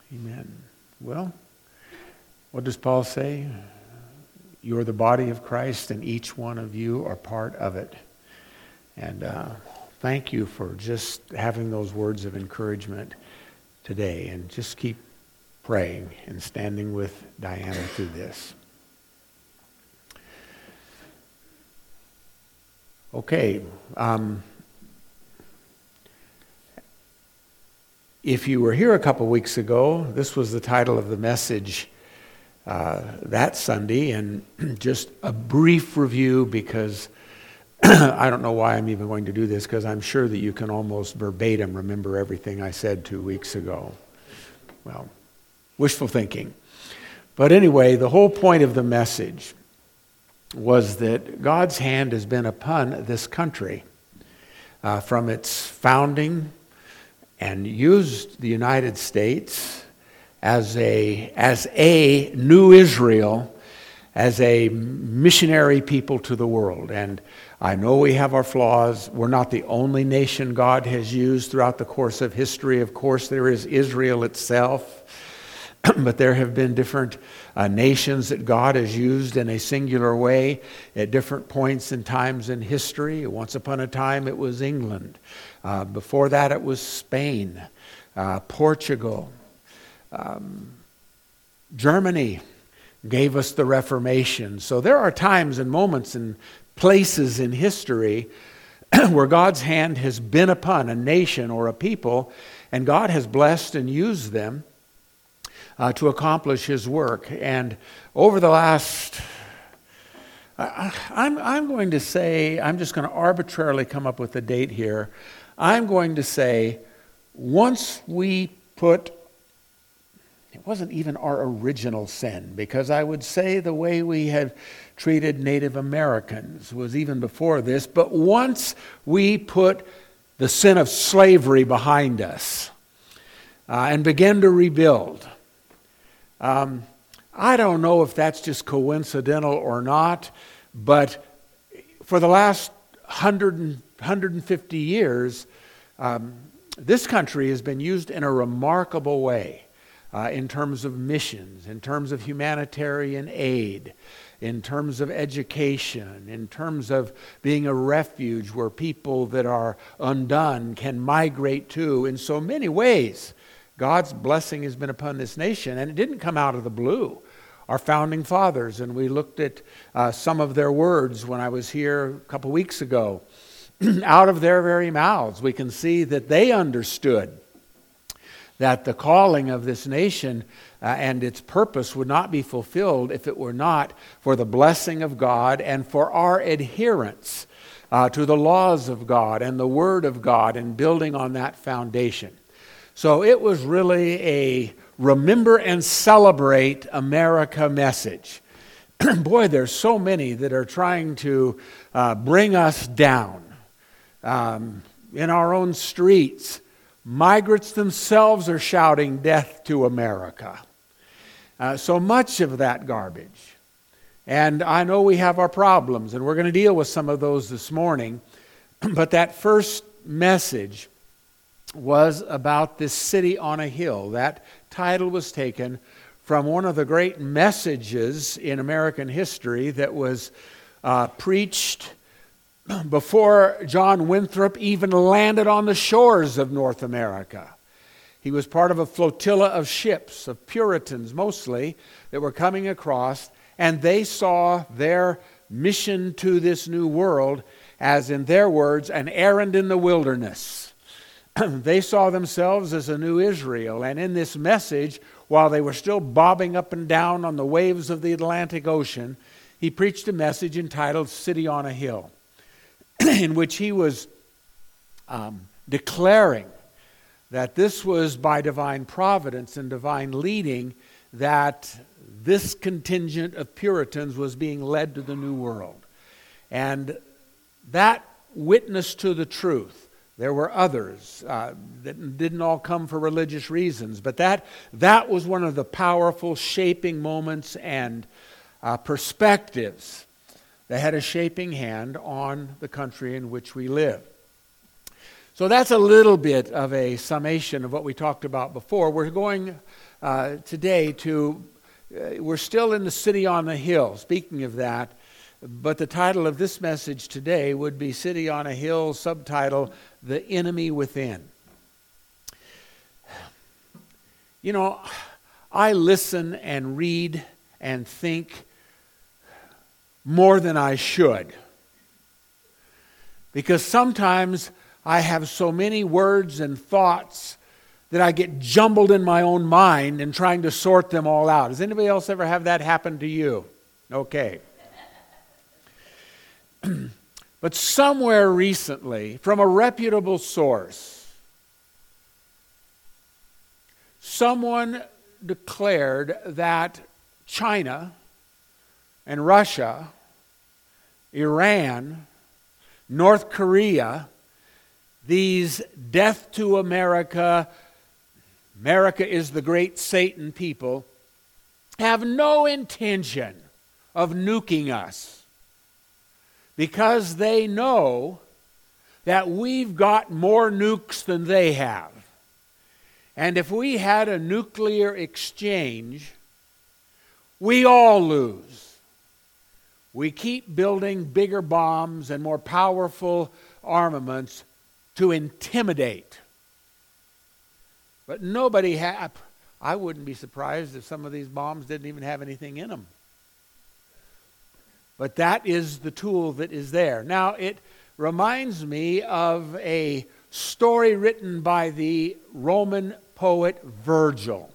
Amen. Well, what does Paul say? You're the body of Christ, and each one of you are part of it. And thank you for just having those words of encouragement today. And just keep praying and standing with Diana through this. Okay. If you were here a couple weeks ago, this was the title of the message that Sunday, and just a brief review because I don't know why I'm even going to do this, because I'm sure that you can almost verbatim remember everything I said 2 weeks ago. Well, wishful thinking. But anyway, the whole point of the message was that God's hand has been upon this country from its founding, and used the United States as a new Israel, as a missionary people to the world. And I know we have our flaws. We're not the only nation God has used throughout the course of history. Of course, there is Israel itself. But there have been different nations that God has used in a singular way at different points and times in history. Once upon a time, it was England. Before that, it was Spain, Portugal. Germany gave us the Reformation. So there are times and moments and places in history where God's hand has been upon a nation or a people, and God has blessed and used them to accomplish His work. And over the last, I'm going to say, I'm just going to arbitrarily come up with a date here. I'm going to say, once we put, it wasn't even our original sin, because I would say the way we had treated Native Americans was even before this, but once we put the sin of slavery behind us and began to rebuild, I don't know if that's just coincidental or not, but for the last 150 years, this country has been used in a remarkable way in terms of missions, in terms of humanitarian aid, in terms of education, in terms of being a refuge where people that are undone can migrate to. In so many ways, God's blessing has been upon this nation, and it didn't come out of the blue. Our founding fathers, and we looked at some of their words when I was here a couple weeks ago. Out of their very mouths, we can see that they understood that the calling of this nation and its purpose would not be fulfilled if it were not for the blessing of God and for our adherence to the laws of God and the Word of God and building on that foundation. So it was really a remember and celebrate America message. Boy, there's so many that are trying to bring us down. In our own streets, migrants themselves are shouting death to America. So much of that garbage. And I know we have our problems, and we're going to deal with some of those this morning. But that first message was about this city on a hill. That title was taken from one of the great messages in American history that was preached before John Winthrop even landed on the shores of North America. He was part of a flotilla of ships, of Puritans mostly, that were coming across, and they saw their mission to this new world as, in their words, an errand in the wilderness. They saw themselves as a new Israel, and in this message, while they were still bobbing up and down on the waves of the Atlantic Ocean, he preached a message entitled City on a Hill, in which he was declaring that this was by divine providence and divine leading that this contingent of Puritans was being led to the New World. And that witness to the truth. There were others that didn't all come for religious reasons, but that was one of the powerful shaping moments and perspectives that had a shaping hand on the country in which we live. So that's a little bit of a summation of what we talked about before. We're going today to, we're still in the city on the hill, speaking of that, but the title of this message today would be City on a Hill, subtitle, The Enemy Within. You know, I listen and read and think more than I should, because sometimes I have so many words and thoughts that I get jumbled in my own mind and trying to sort them all out. Does anybody else ever have that happen to you? Okay. But somewhere recently, from a reputable source, someone declared that China and Russia, Iran, North Korea, these death to America, America is the great Satan people, have no intention of nuking us, because they know that we've got more nukes than they have. And if we had a nuclear exchange, we all lose. We keep building bigger bombs and more powerful armaments to intimidate. But nobody I wouldn't be surprised if some of these bombs didn't even have anything in them. But that is the tool that is there. Now, it reminds me of a story written by the Roman poet Virgil.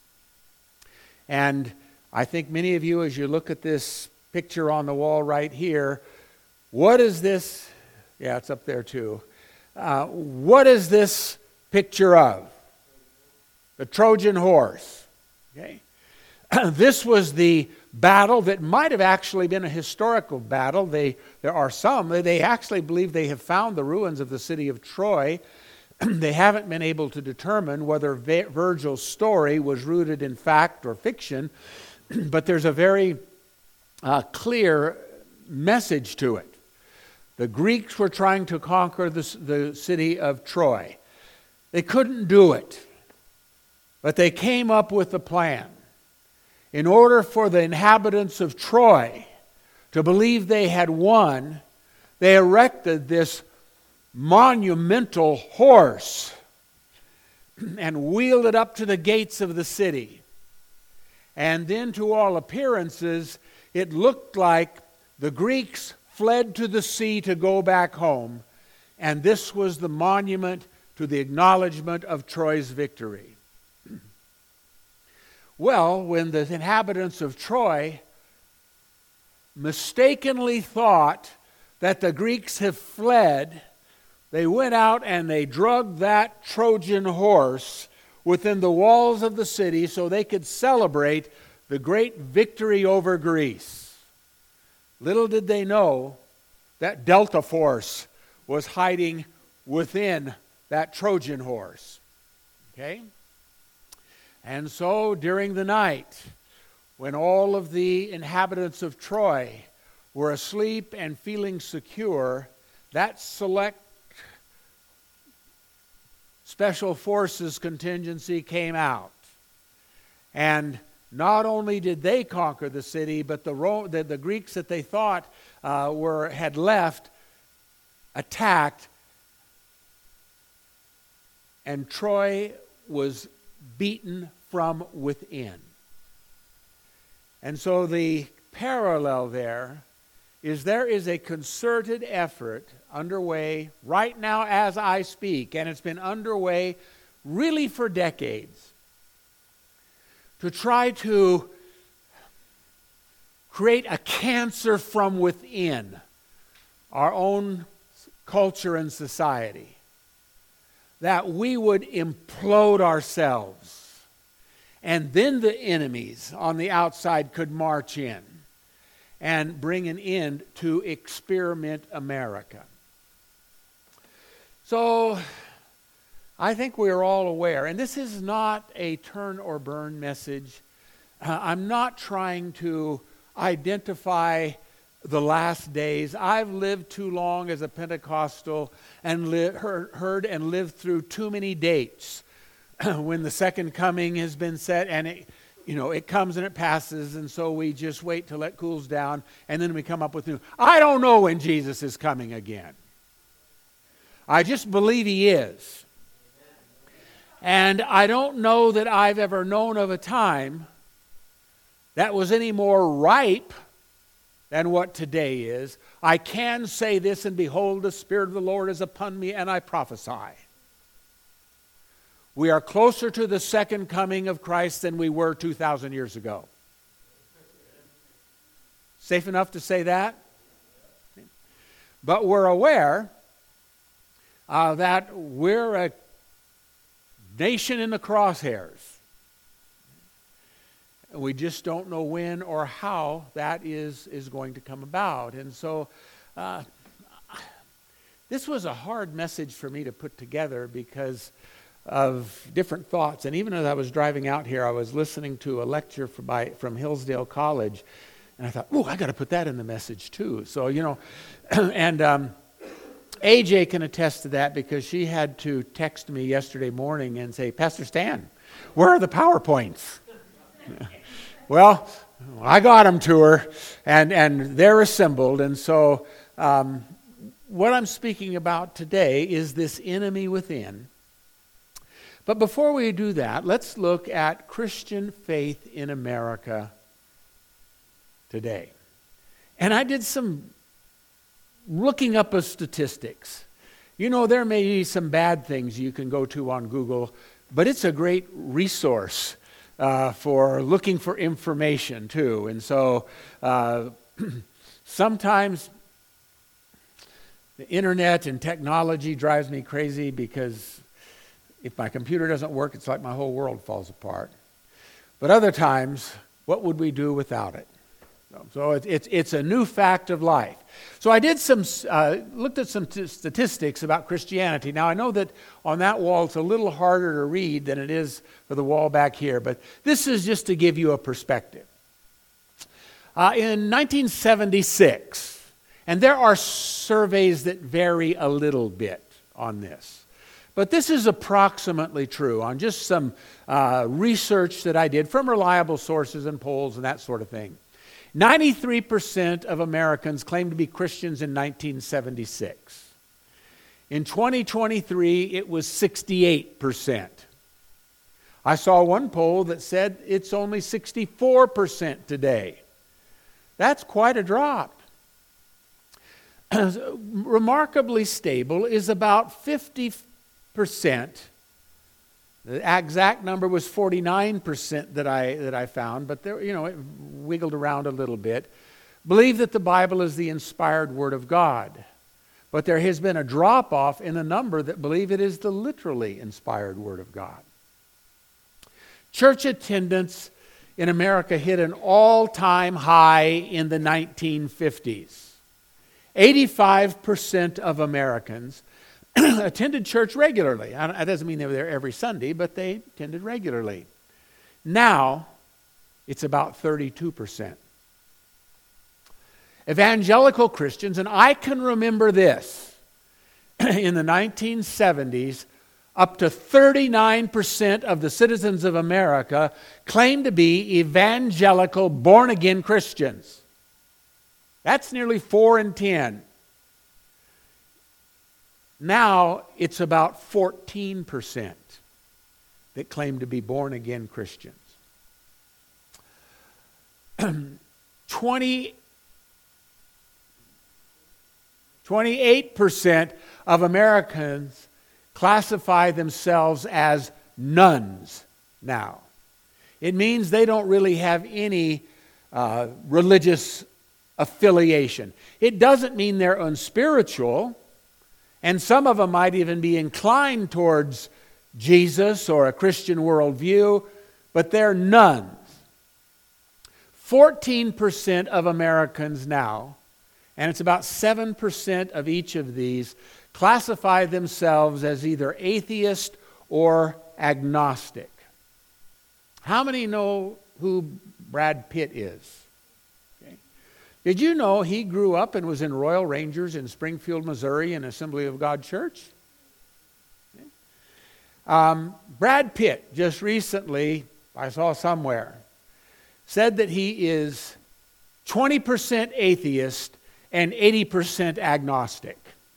And I think many of you, as you look at this picture on the wall right here, what is this? Yeah, it's up there too. What is this picture of? The Trojan horse. Okay. This was the battle that might have actually been a historical battle. There are some. They actually believe they have found the ruins of the city of Troy. They haven't been able to determine whether Virgil's story was rooted in fact or fiction, but there's a very clear message to it. The Greeks were trying to conquer the city of Troy. They couldn't do it, but they came up with a plan. In order for the inhabitants of Troy to believe they had won, they erected this monumental horse and wheeled it up to the gates of the city. And then, to all appearances, it looked like the Greeks fled to the sea to go back home, and this was the monument to the acknowledgement of Troy's victory. Well, when the inhabitants of Troy mistakenly thought that the Greeks have fled, they went out and they drugged that Trojan horse within the walls of the city so they could celebrate the great victory over Greece. Little did they know that Delta Force was hiding within that Trojan horse. Okay? And so during the night, when all of the inhabitants of Troy were asleep and feeling secure, that select special forces contingency came out. And not only did they conquer the city, but the Greeks that they thought had left attacked, and Troy was beaten from within. And so the parallel there is a concerted effort underway right now as I speak, and it's been underway really for decades, to try to create a cancer from within our own culture and society, that we would implode ourselves, and then the enemies on the outside could march in and bring an end to experiment America. So I think we are all aware, and this is not a turn or burn message. I'm not trying to identify the last days. I've lived too long as a Pentecostal and heard and lived through too many dates when the second coming has been set, and it comes and it passes, and so we just wait till it cools down, and then we come up with new. I don't know when Jesus is coming again. I just believe He is. And I don't know that I've ever known of a time that was any more ripe than what today is. I can say this, and behold, the Spirit of the Lord is upon me, and I prophesy. We are closer to the second coming of Christ than we were 2,000 years ago. Safe enough to say that? But we're aware that we're a nation in the crosshairs. We just don't know when or how that is going to come about. And so this was a hard message for me to put together because of different thoughts. And even as I was driving out here, I was listening to a lecture from Hillsdale College, and I thought, I got to put that in the message too. So, and AJ can attest to that because she had to text me yesterday morning and say, Pastor Stan, where are the PowerPoints? Well, I got them to her, and they're assembled. And so what I'm speaking about today is this enemy within. But before we do that, let's look at Christian faith in America today. And I did some looking up of statistics. There may be some bad things you can go to on Google, but it's a great resource for looking for information too. And so sometimes the internet and technology drives me crazy because if my computer doesn't work, it's like my whole world falls apart. But other times, what would we do without it? So it's a new fact of life. So I did looked at some statistics about Christianity. Now I know that on that wall it's a little harder to read than it is for the wall back here, but this is just to give you a perspective. In 1976, and there are surveys that vary a little bit on this, but this is approximately true on just some research that I did from reliable sources and polls and that sort of thing. 93% of Americans claimed to be Christians in 1976. In 2023, it was 68%. I saw one poll that said it's only 64% today. That's quite a drop. Remarkably stable is about 50%. The exact number was 49% that I found, but there, it wiggled around a little bit. Believe that the Bible is the inspired Word of God. But there has been a drop-off in the number that believe it is the literally inspired Word of God. Church attendance in America hit an all-time high in the 1950s. 85% of Americans attended church regularly. That doesn't mean they were there every Sunday, but they attended regularly. Now, it's about 32%. Evangelical Christians, and I can remember this, in the 1970s, up to 39% of the citizens of America claimed to be evangelical, born-again Christians. That's nearly 4 in 10. Now it's about 14% that claim to be born-again Christians. 28% of Americans classify themselves as nuns now. It means they don't really have any religious affiliation. It doesn't mean they're unspiritual. And some of them might even be inclined towards Jesus or a Christian worldview, but they're nuns. 14% of Americans now, and it's about 7% of each of these, classify themselves as either atheist or agnostic. How many know who Brad Pitt is? Did you know he grew up and was in Royal Rangers in Springfield, Missouri in Assembly of God Church? Brad Pitt just recently, I saw somewhere, said that he is 20% atheist and 80% agnostic.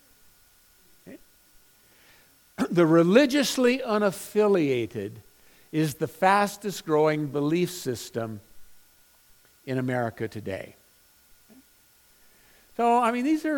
The religiously unaffiliated is the fastest growing belief system in America today. So, I mean, these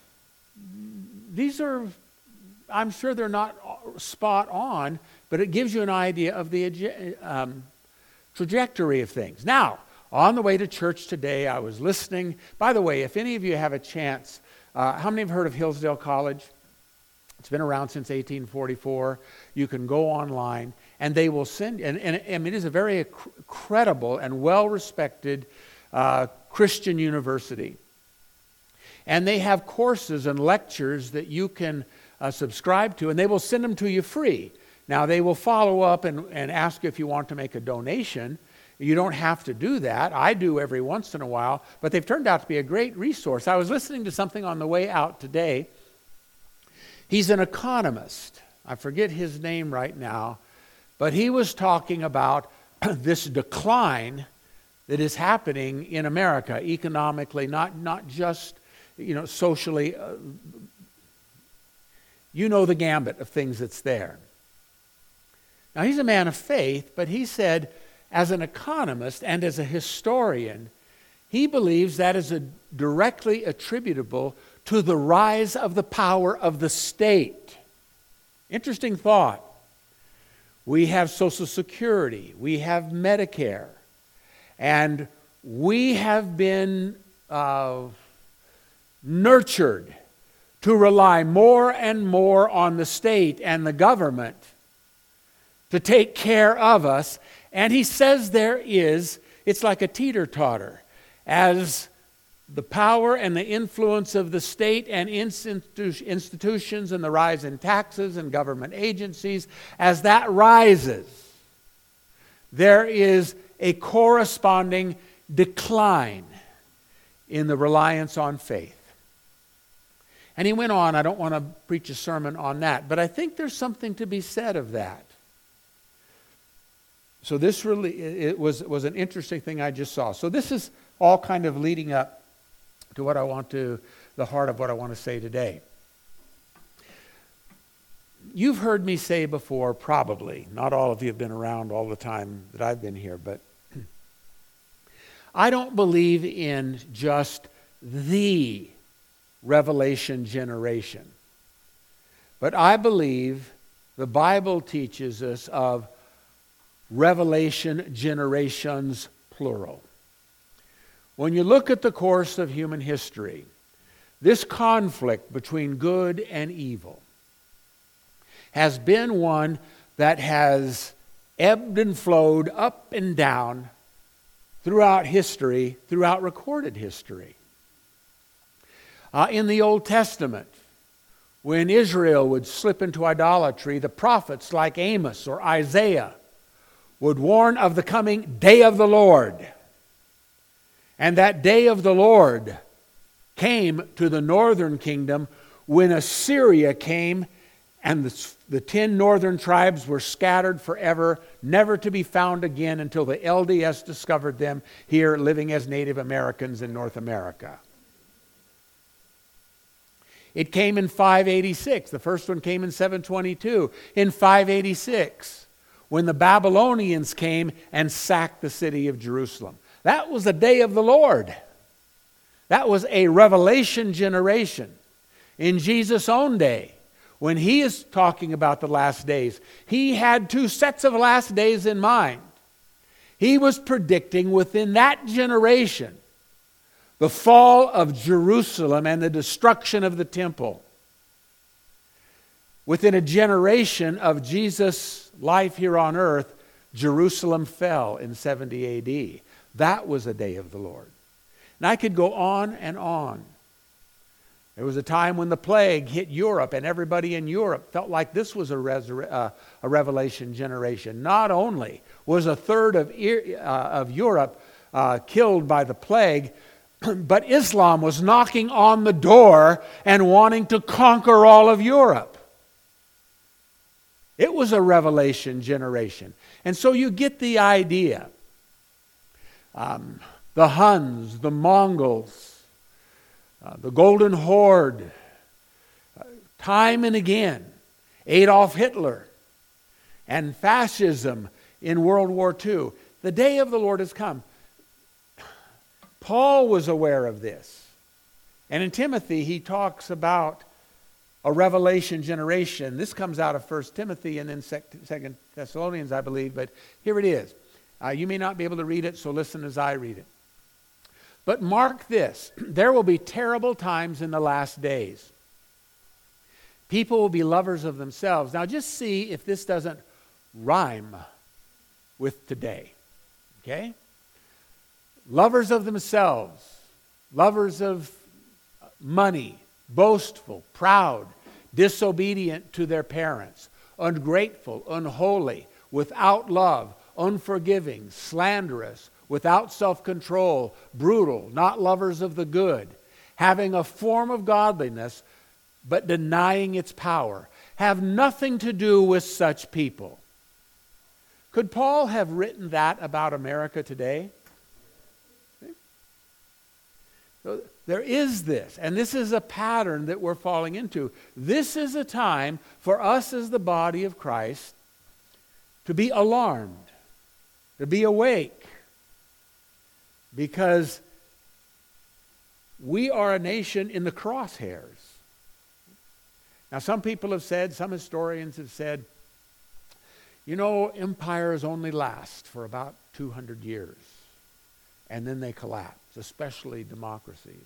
are, I'm sure they're not spot on, but it gives you an idea of the trajectory of things. Now, on the way to church today, I was listening. By the way, if any of you have a chance, how many have heard of Hillsdale College? It's been around since 1844. You can go online, and they will send, and it is a very credible and well-respected Christian university. And they have courses and lectures that you can subscribe to, and they will send them to you free. Now, they will follow up and ask you if you want to make a donation. You don't have to do that. I do every once in a while, but they've turned out to be a great resource. I was listening to something on the way out today. He's an economist. I forget his name right now, but he was talking about this decline that is happening in America economically, not just socially. You know the gambit of things that's there. Now, he's a man of faith, but he said, as an economist and as a historian, he believes that is directly attributable to the rise of the power of the state. Interesting thought. We have Social Security, we have Medicare, and we have been nurtured to rely more and more on the state and the government to take care of us. And he says it's like a teeter-totter. As the power and the influence of the state and institutions and the rise in taxes and government agencies, as that rises, there is a corresponding decline in the reliance on faith. And he went on, I don't want to preach a sermon on that, but I think there's something to be said of that. So this really was an interesting thing I just saw. So this is all kind of leading up to the heart of what I want to say today. You've heard me say before, probably, not all of you have been around all the time that I've been here, but I don't believe in just the Revelation generation. But I believe the Bible teaches us of Revelation generations, plural. When you look at the course of human history, this conflict between good and evil has been one that has ebbed and flowed up and down throughout history, throughout recorded history. In the Old Testament, when Israel would slip into idolatry, the prophets like Amos or Isaiah would warn of the coming day of the Lord. And that day of the Lord came to the northern kingdom when Assyria came and the 10 northern tribes were scattered forever, never to be found again until the LDS discovered them here living as Native Americans in North America. It came in 586. The first one came in 722. In 586, when the Babylonians came and sacked the city of Jerusalem. That was the day of the Lord. That was a revelation generation. In Jesus' own day, when he is talking about the last days, he had 2 sets of last days in mind. He was predicting within that generation the fall of Jerusalem and the destruction of the temple. Within a generation of Jesus' life here on earth, Jerusalem fell in 70 A.D. That was a day of the Lord. And I could go on and on. There was a time when the plague hit Europe, and everybody in Europe felt like this was a revelation generation. Not only was a third of Europe killed by the plague, but Islam was knocking on the door and wanting to conquer all of Europe. It was a revelation generation. And so you get the idea. The Huns, the Mongols, the Golden Horde, time and again, Adolf Hitler, and fascism in World War II. The day of the Lord has come. Paul was aware of this. And in Timothy, he talks about a revelation generation. This comes out of 1 Timothy and then 2 Thessalonians, I believe, but here it is. You may not be able to read it, so listen as I read it. But mark this, there will be terrible times in the last days. People will be lovers of themselves. Now just see if this doesn't rhyme with today. Okay? Lovers of themselves, lovers of money, boastful, proud, disobedient to their parents, ungrateful, unholy, without love, unforgiving, slanderous, without self-control, brutal, not lovers of the good, having a form of godliness, but denying its power. Have nothing to do with such people. Could Paul have written that about America today? So there is this, and this is a pattern that we're falling into. This is a time for us as the body of Christ to be alarmed, to be awake, because we are a nation in the crosshairs. Now, some people have said, some historians have said, you know, empires only last for about 200 years, and then they collapse, especially democracies.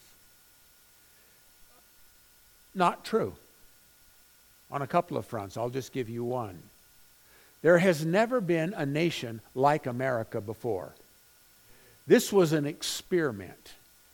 Not true. On a couple of fronts, I'll just give you one. There has never been a nation like America before. This was an experiment,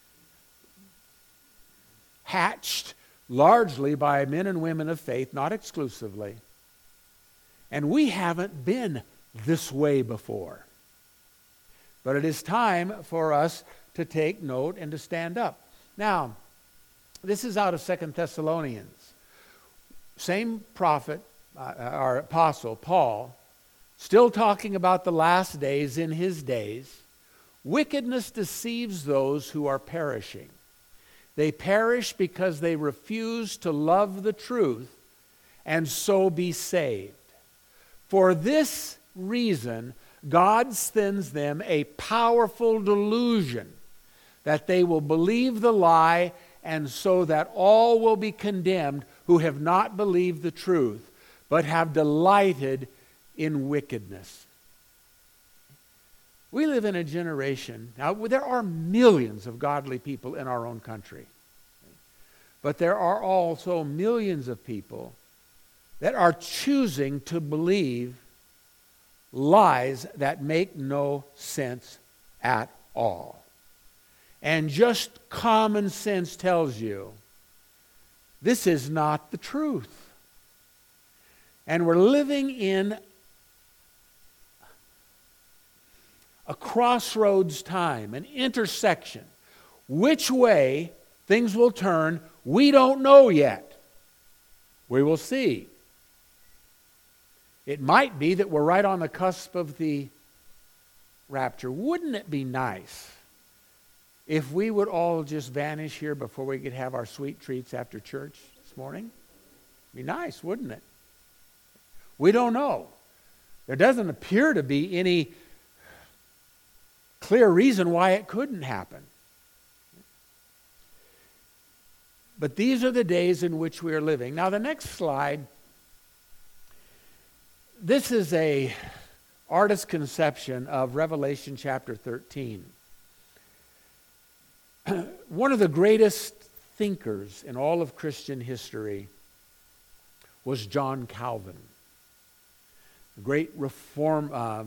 hatched largely by men and women of faith, not exclusively. And we haven't been this way before. But it is time for us to take note and to stand up. Now, this is out of 2 Thessalonians. Same prophet, our apostle, Paul, still talking about the last days in his days. Wickedness deceives those who are perishing. They perish because they refuse to love the truth and so be saved. For this reason, God sends them a powerful delusion that they will believe the lie, and so that all will be condemned who have not believed the truth, but have delighted in wickedness. We live in a generation, now there are millions of godly people in our own country, but there are also millions of people that are choosing to believe lies that make no sense at all. And just common sense tells you this is not the truth. And we're living in a crossroads time, an intersection. Which way things will turn, we don't know yet. We will see. It might be that we're right on the cusp of the rapture. Wouldn't it be nice if we would all just vanish here before we could have our sweet treats after church this morning? It'd be nice, wouldn't it? We don't know. There doesn't appear to be any clear reason why it couldn't happen. But these are the days in which we are living. Now the next slide, this is a artist's conception of Revelation chapter 13. One of the greatest thinkers in all of Christian history was John Calvin. The great Reformed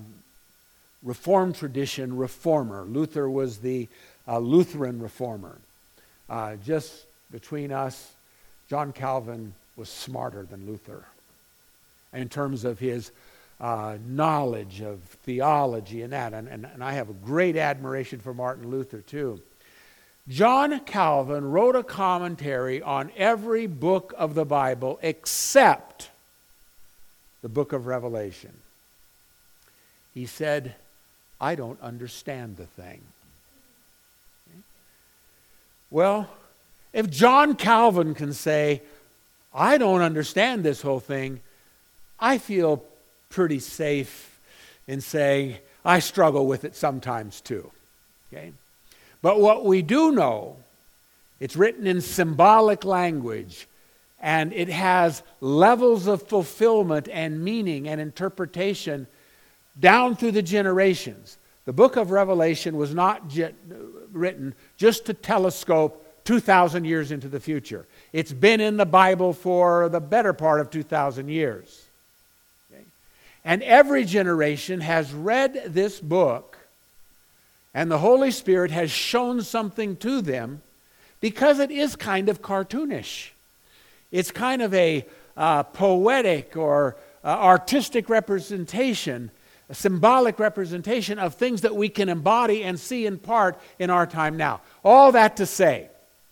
tradition reformer. Luther was the Lutheran reformer. Just between us, John Calvin was smarter than Luther in terms of his knowledge of theology and that. And I have a great admiration for Martin Luther too. John Calvin wrote a commentary on every book of the Bible except the book of Revelation. He said, I don't understand the thing. Okay? Well, if John Calvin can say, I don't understand this whole thing, I feel pretty safe in saying I struggle with it sometimes too. Okay? But what we do know, it's written in symbolic language, and it has levels of fulfillment and meaning and interpretation down through the generations. The book of Revelation was not written just to telescope 2,000 years into the future. It's been in the Bible for the better part of 2,000 years. Okay? And every generation has read this book, and the Holy Spirit has shown something to them because it is kind of cartoonish. It's kind of a poetic or artistic representation, a symbolic representation of things that we can embody and see in part in our time now. All that to say,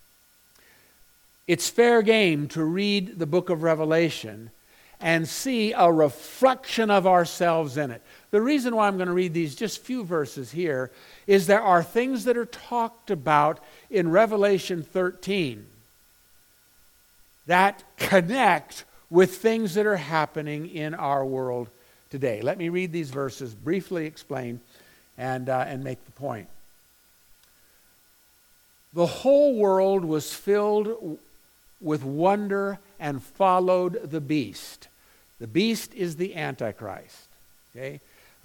it's fair game to read the book of Revelation and see a reflection of ourselves in it. The reason why I'm going to read these just few verses here is there are things that are talked about in Revelation 13 that connect with things that are happening in our world today. Let me read these verses, briefly explain, and make the point. The whole world was filled with wonder and followed the beast. The beast is the Antichrist. Okay?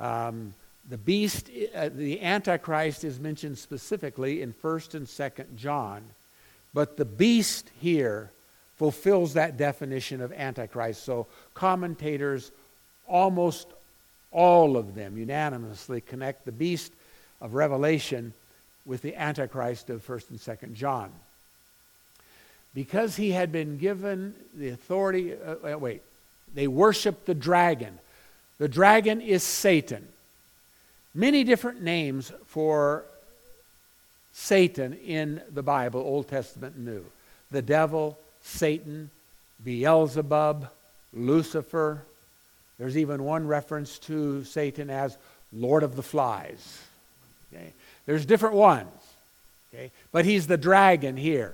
The Antichrist is mentioned specifically in 1st and 2nd John, but the beast here fulfills that definition of Antichrist. So commentators, almost all of them unanimously connect the beast of Revelation with the Antichrist of 1st and 2nd John. Because he had been given the authority, they worship the dragon. The dragon is Satan. Many different names for Satan in the Bible, Old Testament and New. The devil, Satan, Beelzebub, Lucifer. There's even one reference to Satan as Lord of the Flies. Okay? There's different ones. Okay? But he's the dragon here.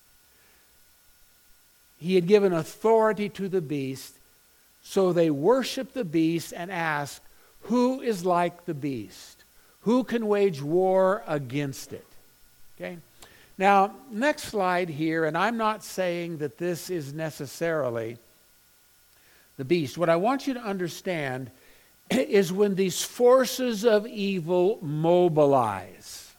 He had given authority to the beast, so they worship the beast and ask, who is like the beast? Who can wage war against it? Okay? Now, next slide here, and I'm not saying that this is necessarily the beast. What I want you to understand is when these forces of evil mobilize,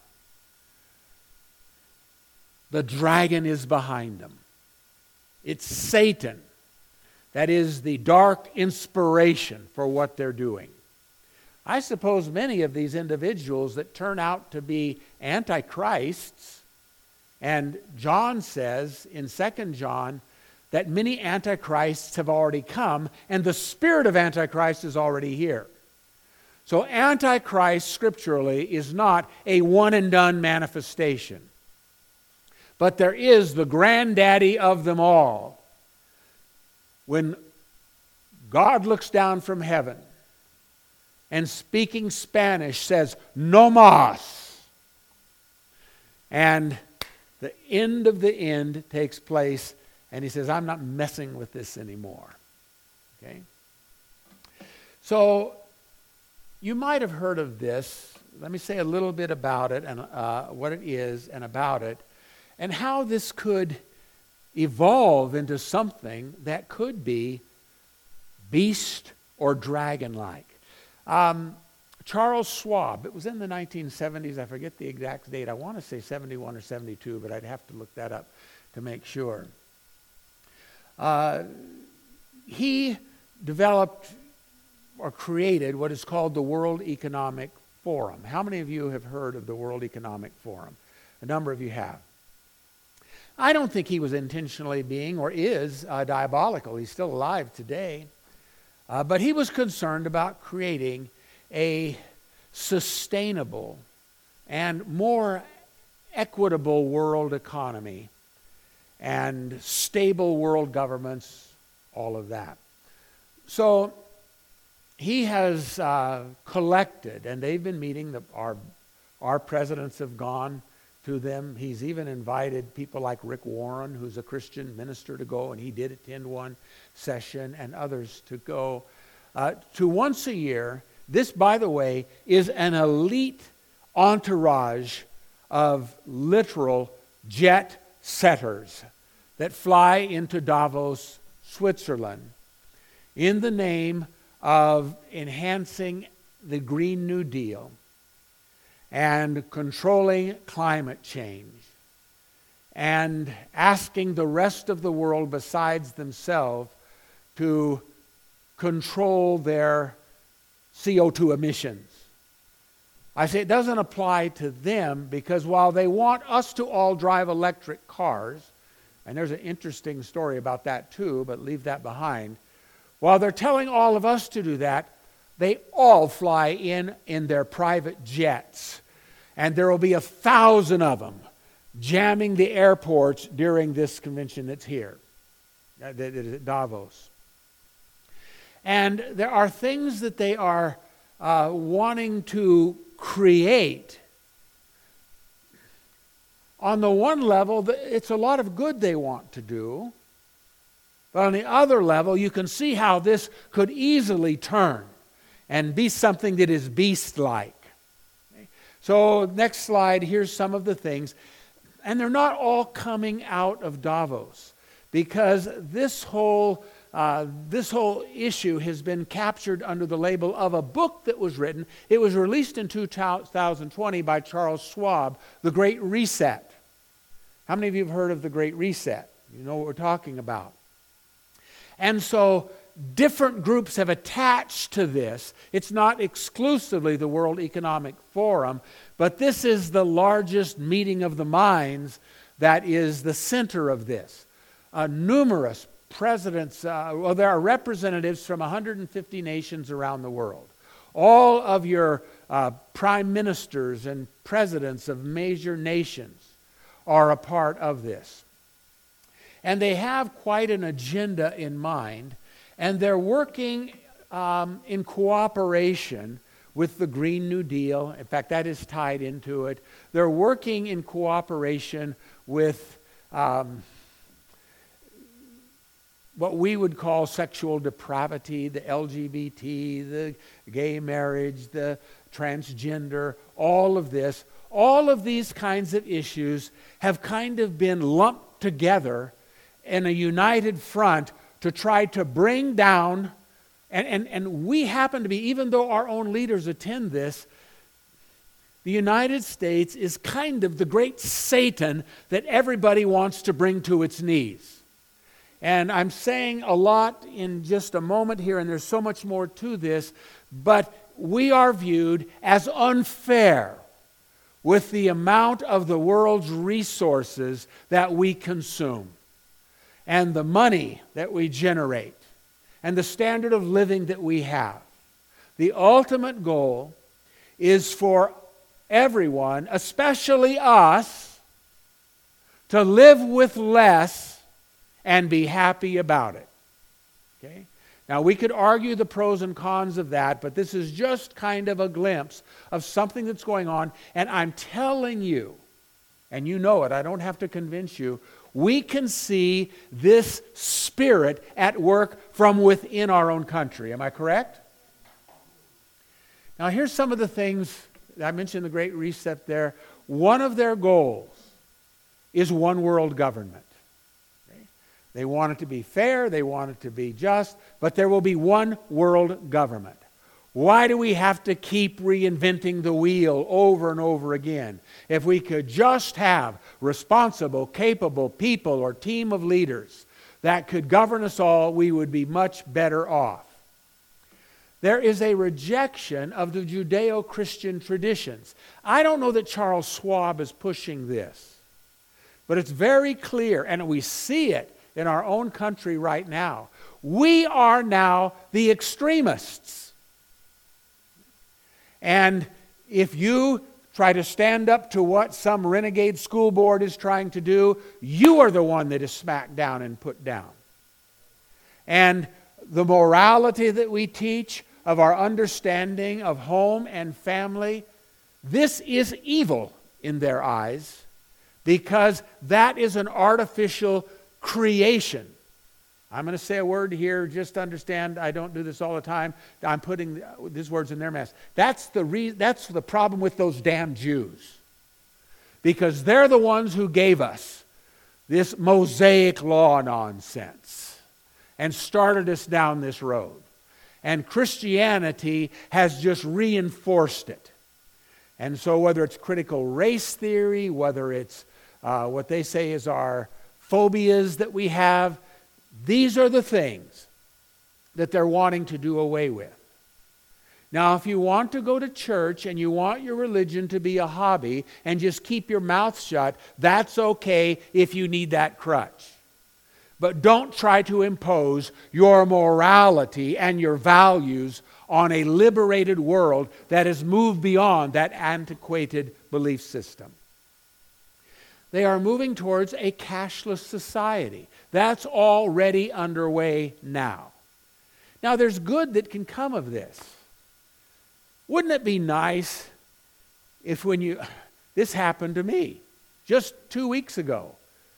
the dragon is behind them. It's Satan that is the dark inspiration for what they're doing. I suppose many of these individuals that turn out to be antichrists, and John says in 2 John that many antichrists have already come, and the spirit of Antichrist is already here. So Antichrist scripturally is not a one-and-done manifestation. But there is the granddaddy of them all. When God looks down from heaven and speaking Spanish says, "No más." And the end of the end takes place, and he says, I'm not messing with this anymore. Okay? So, you might have heard of this. Let me say a little bit about it and what it is and about it, and how this could evolve into something that could be beast or dragon-like. Charles Schwab, it was in the 1970s, I forget the exact date, I want to say 71 or 72, but I'd have to look that up to make sure. He developed or created what is called the World Economic Forum. How many of you have heard of the World Economic Forum? A number of you have. I don't think he was intentionally being or is diabolical. He's still alive today. But he was concerned about creating a sustainable and more equitable world economy and stable world governments, all of that. So he has collected, and they've been meeting, our presidents have gone to them. He's even invited people like Rick Warren, who's a Christian minister, to go, and he did attend one session, and others to go. To once a year, this, by the way, is an elite entourage of literal jet setters that fly into Davos, Switzerland, in the name of enhancing the Green New Deal and controlling climate change and asking the rest of the world besides themselves to control their CO2 emissions. I say it doesn't apply to them because while they want us to all drive electric cars, and there's an interesting story about that too, but leave that behind. While they're telling all of us to do that, they all fly in their private jets. And there will be 1,000 of them jamming the airports during this convention that's here, at Davos. And there are things that they are wanting to create. On the one level, it's a lot of good they want to do. But on the other level, you can see how this could easily turn and be something that is beast-like. Okay? So next slide, here's some of the things. And they're not all coming out of Davos, because this whole issue has been captured under the label of a book that was written. It was released in 2020 by Charles Schwab, The Great Reset. How many of you have heard of The Great Reset? You know what we're talking about. And so different groups have attached to this. It's not exclusively the World Economic Forum, but this is the largest meeting of the minds that is the center of this. Numerous presidents, there are representatives from 150 nations around the world. All of your prime ministers and presidents of major nations are a part of this. And they have quite an agenda in mind, and they're working in cooperation with the Green New Deal. In fact, that is tied into it. They're working in cooperation with what we would call sexual depravity, the LGBT, the gay marriage, the transgender, all of this. All of these kinds of issues have kind of been lumped together in a united front to try to bring down, and we happen to be, even though our own leaders attend this, the United States is kind of the great Satan that everybody wants to bring to its knees. And I'm saying a lot in just a moment here, and there's so much more to this, but we are viewed as unfair with the amount of the world's resources that we consume, and the money that we generate, and the standard of living that we have. The ultimate goal is for everyone, especially us, to live with less and be happy about it. Okay? Now, we could argue the pros and cons of that, but this is just kind of a glimpse of something that's going on. And I'm telling you, and you know it, I don't have to convince you, we can see this spirit at work from within our own country. Am I correct? Now, here's some of the things. I mentioned the Great Reset there. One of their goals is one world government. Okay? They want it to be fair, they want it to be just, but there will be one world government. Why do we have to keep reinventing the wheel over and over again? If we could just have responsible, capable people or team of leaders that could govern us all, we would be much better off. There is a rejection of the Judeo-Christian traditions. I don't know that Charles Schwab is pushing this, but it's very clear, and we see it in our own country right now. We are now the extremists. And if you try to stand up to what some renegade school board is trying to do, you are the one that is smacked down and put down. And the morality that we teach, of our understanding of home and family, this is evil in their eyes because that is an artificial creation. I'm going to say a word here, just understand I don't do this all the time. I'm putting these words in their mess. That's the problem with those damn Jews. Because they're the ones who gave us this Mosaic law nonsense and started us down this road. And Christianity has just reinforced it. And so whether it's critical race theory, whether it's what they say is our phobias that we have, these are the things that they're wanting to do away with. Now, if you want to go to church and you want your religion to be a hobby and just keep your mouth shut, that's okay if you need that crutch. But don't try to impose your morality and your values on a liberated world that has moved beyond that antiquated belief system. They are moving towards a cashless society. That's already underway now. Now, there's good that can come of this. Wouldn't it be nice if this happened to me just 2 weeks ago.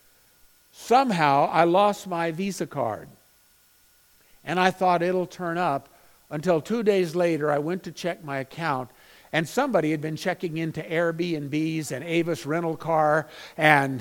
Somehow I lost my Visa card. And I thought it'll turn up until 2 days later I went to check my account and somebody had been checking into Airbnbs and Avis rental car, and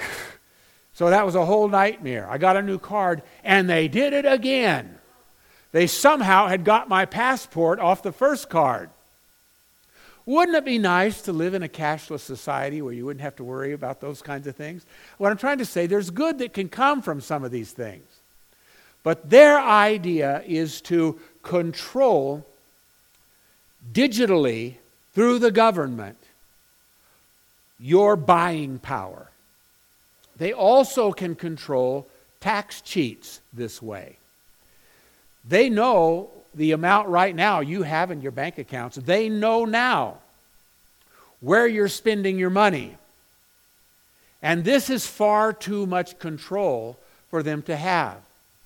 so that was a whole nightmare. I got a new card and they did it again. They somehow had got my passport off the first card. Wouldn't it be nice to live in a cashless society where you wouldn't have to worry about those kinds of things? What I'm trying to say, there's good that can come from some of these things. But their idea is to control digitally through the government your buying power. They also can control tax cheats this way. They know the amount right now you have in your bank accounts. They know now where you're spending your money. And this is far too much control for them to have.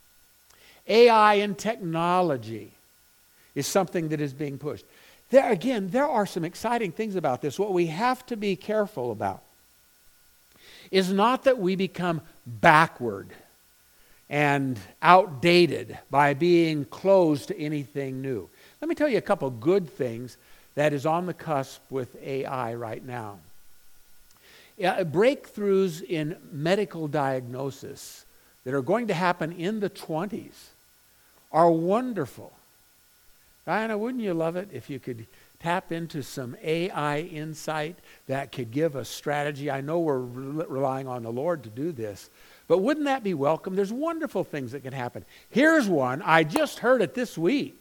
AI and technology is something that is being pushed. There are some exciting things about this. What we have to be careful about is not that we become backward and outdated by being closed to anything new. Let me tell you a couple good things that is on the cusp with AI right now. Breakthroughs in medical diagnosis that are going to happen in the 20s are wonderful. Diana, wouldn't you love it if you could tap into some AI insight that could give a strategy? I know we're relying on the Lord to do this, but wouldn't that be welcome? There's wonderful things that can happen. Here's one. I just heard it this week.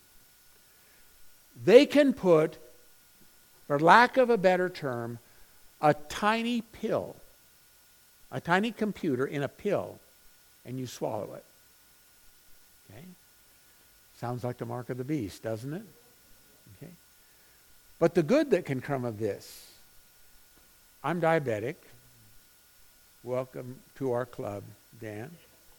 They can put, for lack of a better term, a tiny pill, a tiny computer in a pill, and you swallow it. Okay? Sounds like the mark of the beast, doesn't it? Okay. But the good that can come of this, I'm diabetic. Welcome to our club, Dan.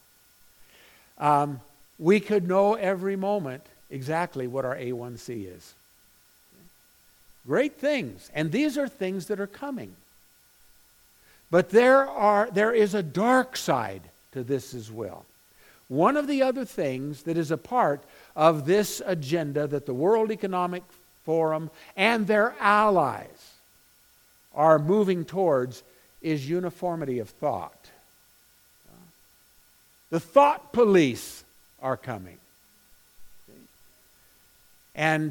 We could know every moment exactly what our A1C is. Great things. And these are things that are coming. But there is a dark side to this as well. One of the other things that is a part of this agenda that the World Economic Forum and their allies are moving towards is uniformity of thought. The thought police are coming. And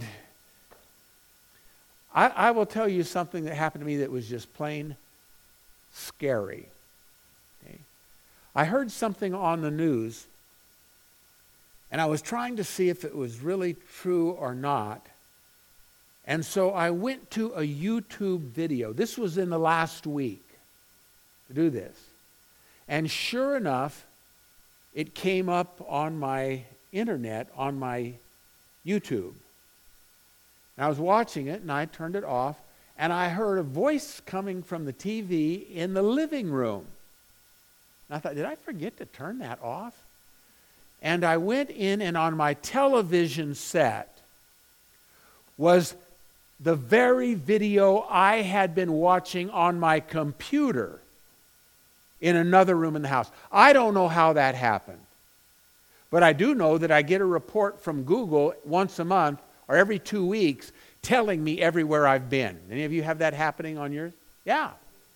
I will tell you something that happened to me that was just plain scary. Okay? I heard something on the news, and I was trying to see if it was really true or not. And so I went to a YouTube video. This was in the last week to do this. And sure enough, it came up on my internet, on my YouTube. And I was watching it, and I turned it off, and I heard a voice coming from the TV in the living room. And I thought, did I forget to turn that off? And I went in, and on my television set, was the very video I had been watching on my computer in another room in the house. I don't know how that happened. But I do know that I get a report from Google once a month or every 2 weeks telling me everywhere I've been. Any of you have that happening on yours? Yeah.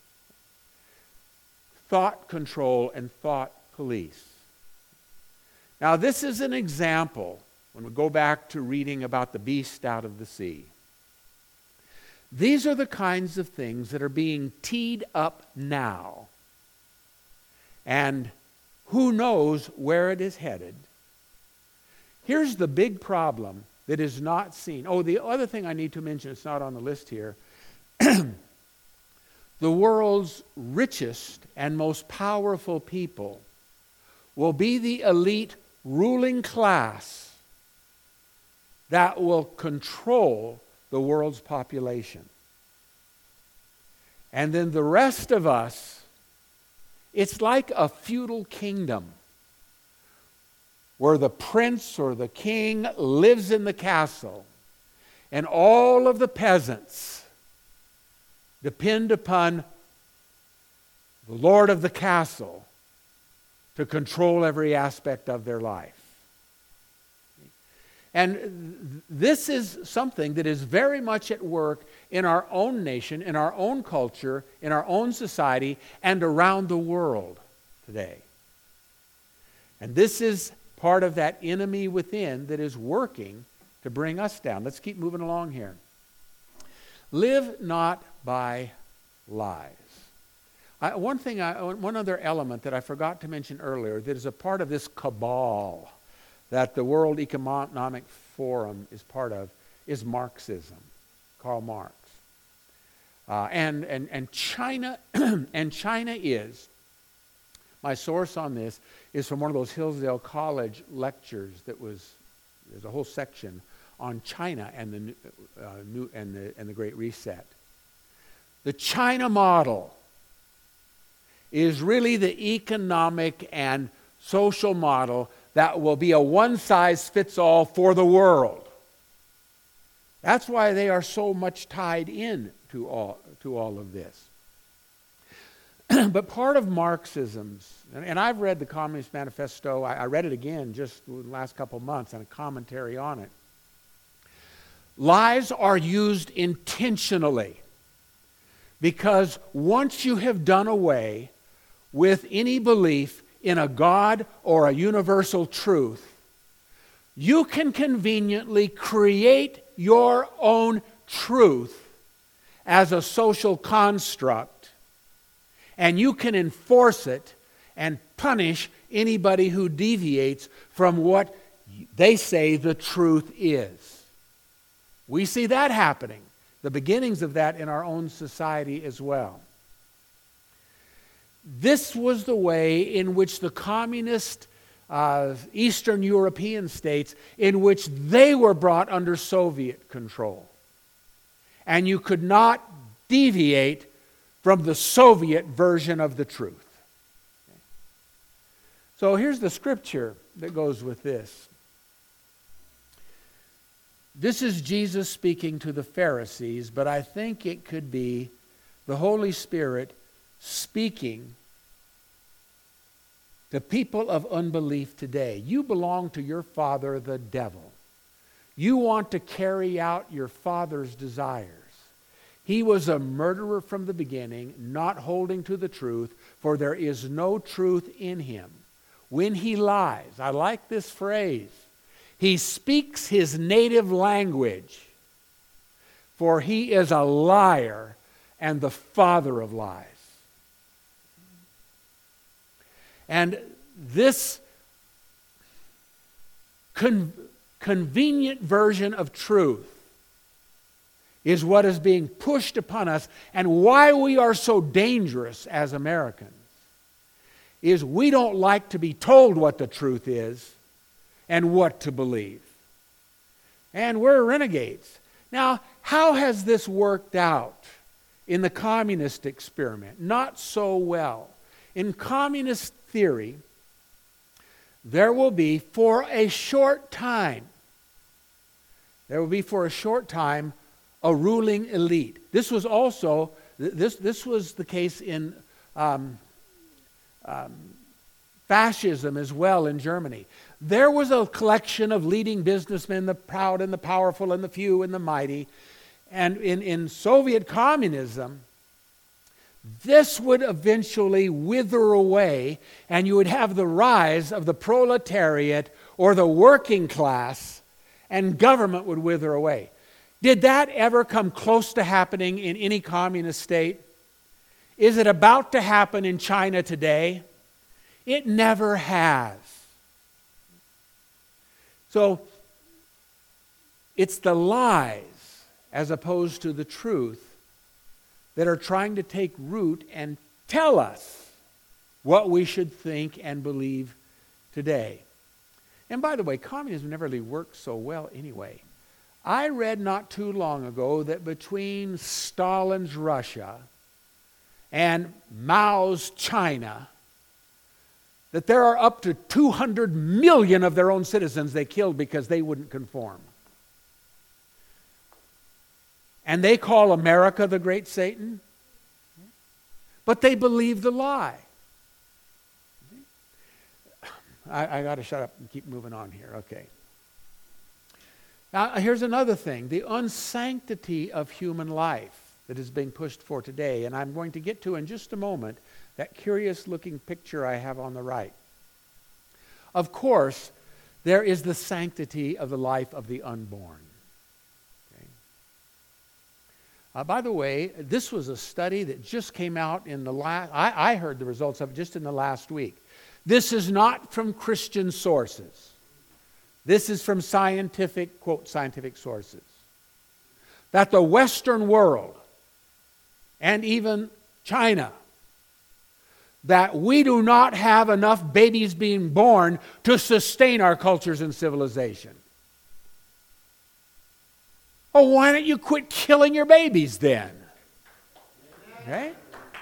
Thought control and thought police. Now this is an example when we go back to reading about the beast out of the sea. These are the kinds of things that are being teed up now. And who knows where it is headed? Here's the big problem that is not seen. Oh, the other thing I need to mention, it's not on the list here. The world's richest and most powerful people will be the elite ruling class that will control the world's population. And then the rest of us, it's like a feudal kingdom where the prince or the king lives in the castle and all of the peasants depend upon the lord of the castle to control every aspect of their life. And this is something that is very much at work in our own nation, in our own culture, in our own society, and around the world today. And this is part of that enemy within that is working to bring us down. Let's keep moving along here. Live not by lies. One other element that I forgot to mention earlier that is a part of this cabal that the World Economic Forum is part of is Marxism, Karl Marx. And China, and China is, my source on this is from one of those Hillsdale College lectures there's a whole section on China and the Great Reset. The China model is really the economic and social model that will be a one-size-fits-all for the world. That's why they are so much tied in to all of this. But part of Marxism's, and I've read the Communist Manifesto, I read it again just in the last couple of months and a commentary on it. Lies are used intentionally because once you have done away with any belief in a God or a universal truth, you can conveniently create your own truth as a social construct, and you can enforce it and punish anybody who deviates from what they say the truth is. We see that happening, the beginnings of that in our own society as well. This was the way in which the communist Eastern European states, in which they were brought under Soviet control. And you could not deviate from the Soviet version of the truth. So here's the scripture that goes with this. This is Jesus speaking to the Pharisees, but I think it could be the Holy Spirit speaking to people of unbelief today. You belong to your father, the devil. You want to carry out your father's desires. He was a murderer from the beginning, not holding to the truth, for there is no truth in him. When he lies, I like this phrase, he speaks his native language, for he is a liar and the father of lies. And this convenient version of truth is what is being pushed upon us, and why we are so dangerous as Americans is we don't like to be told what the truth is and what to believe. And we're renegades. Now, how has this worked out in the communist experiment? Not so well. In communist theory, there will be, for a short time, There will be for a short time a ruling elite. This was also, this was the case in fascism as well in Germany. There was a collection of leading businessmen, the proud and the powerful and the few and the mighty. And in Soviet communism, this would eventually wither away, and you would have the rise of the proletariat or the working class, and government would wither away. Did that ever come close to happening in any communist state? Is it about to happen in China today? It never has. So, it's the lies as opposed to the truth that are trying to take root and tell us what we should think and believe today. And by the way, communism never really worked so well anyway. I read not too long ago that between Stalin's Russia and Mao's China, that there are up to 200 million of their own citizens they killed because they wouldn't conform. And they call America the great Satan, but they believe the lie. I got to shut up and keep moving on here. Okay. Now, here's another thing. The unsanctity of human life that is being pushed for today. And I'm going to get to in just a moment that curious-looking picture I have on the right. Of course, there is the sanctity of the life of the unborn. Okay? By the way, this was a study that just came out in the last... I heard the results of it just in the last week. This is not from Christian sources. This is from scientific, quote, scientific sources. That the Western world, and even China, that we do not have enough babies being born to sustain our cultures and civilization. Oh, why don't you quit killing your babies then? Okay?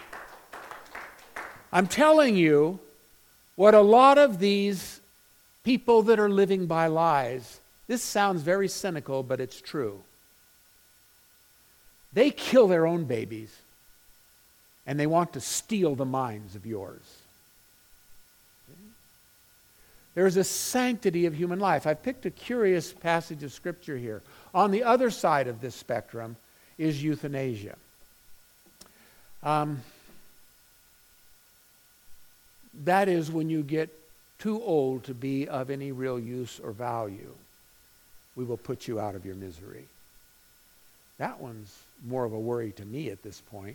I'm telling you, what a lot of these people that are living by lies, this sounds very cynical, but it's true. They kill their own babies, and they want to steal the minds of yours. There is a sanctity of human life. I've picked a curious passage of Scripture here. On the other side of this spectrum is euthanasia. That is when you get too old to be of any real use or value. We will put you out of your misery. That one's more of a worry to me at this point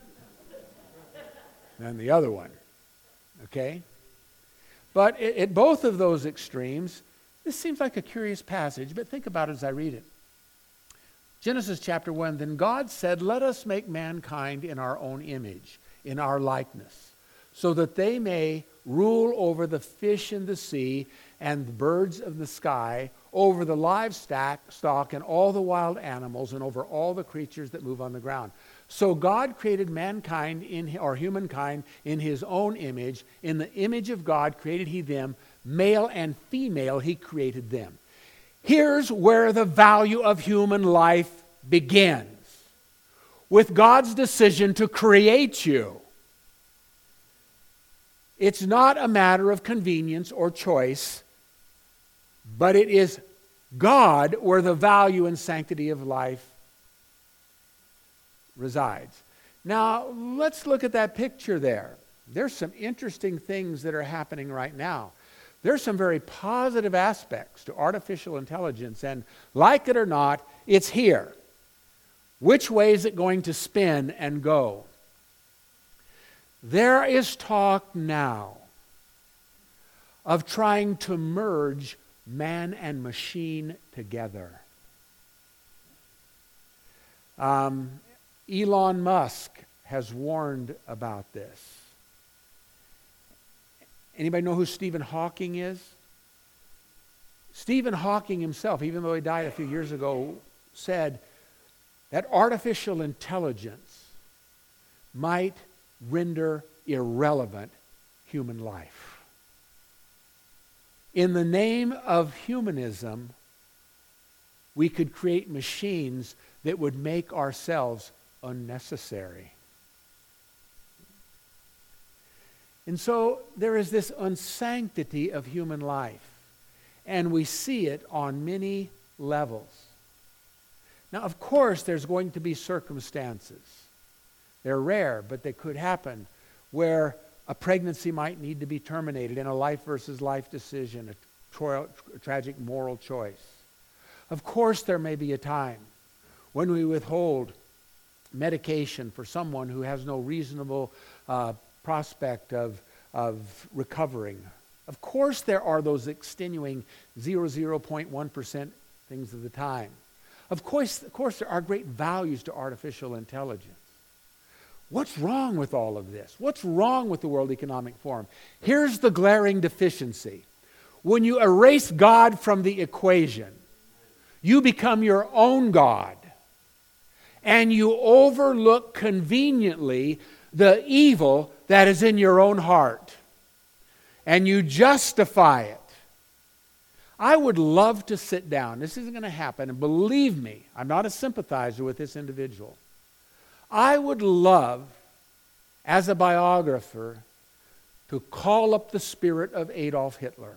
than the other one. Okay? But at both of those extremes, this seems like a curious passage, but think about it as I read it. Genesis chapter 1, then God said, let us make mankind in our own image, in our likeness, so that they may rule over the fish in the sea and the birds of the sky, over the livestock and all the wild animals, and over all the creatures that move on the ground. So God created mankind, or humankind, in his own image. In the image of God created he them, male and female he created them. Here's where the value of human life begins. With God's decision to create you. It's not a matter of convenience or choice, but it is God where the value and sanctity of life resides. Now, let's look at that picture there. There's some interesting things that are happening right now. There's some very positive aspects to artificial intelligence, and like it or not, it's here. Which way is it going to spin and go? There is talk now of trying to merge man and machine together. Elon Musk has warned about this. Anybody know who Stephen Hawking is? Stephen Hawking himself, even though he died a few years ago, said that artificial intelligence might render irrelevant human life. In the name of humanism, we could create machines that would make ourselves unnecessary. And so there is this unsanctity of human life, and we see it on many levels. Now, of course, there's going to be circumstances. They're rare, but they could happen, where a pregnancy might need to be terminated in a life versus life decision, a tragic moral choice. Of course, there may be a time when we withhold medication for someone who has no reasonable prospect of recovering. Of course, there are those extenuating 0.1% things of the time. Of course, there are great values to artificial intelligence. What's wrong with all of this? What's wrong with the World Economic Forum? Here's the glaring deficiency. When you erase God from the equation, you become your own God, and you overlook conveniently the evil that is in your own heart, and you justify it. I would love to sit down. This isn't going to happen, and believe me, I'm not a sympathizer with this individual. I would love, as a biographer, to call up the spirit of Adolf Hitler